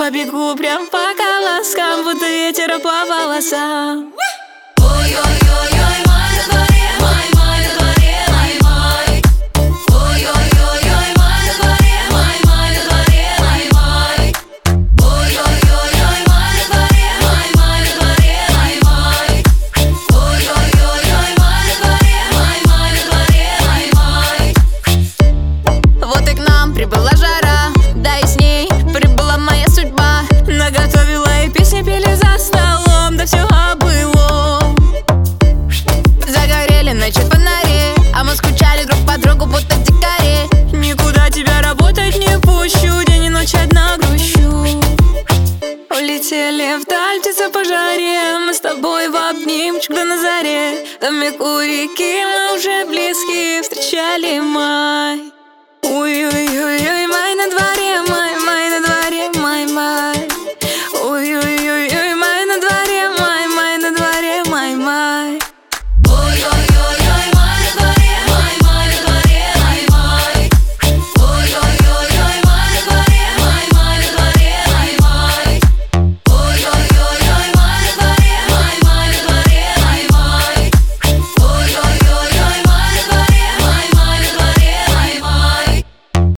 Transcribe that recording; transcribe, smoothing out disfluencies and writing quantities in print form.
побегу прям по колоскам, будто ветер по волосам. Ой-ой-ой-ой, май на дворе, май на дворе, май. Ой-ой-ой-ой, май на дворе, май на дворе, май. Ой-ой-ой-ой, май на дворе, май на дворе, май. Ой-ой-ой-ой, май на дворе, май на дворе, май. Вот и к нам прибыла жара, да и с ней прибыла моя судьба. Наготовила и песни пели за столом, да все было. Загорели ночи фонари, а мы скучали друг по другу, будто дикари. Никуда тебя работать не пущу, день и ночь одна грущу. Улетели вдаль птицы по жаре, мы с тобой в обнимчик да на заре. В домик у реки мы уже близки, встречали май. Ой,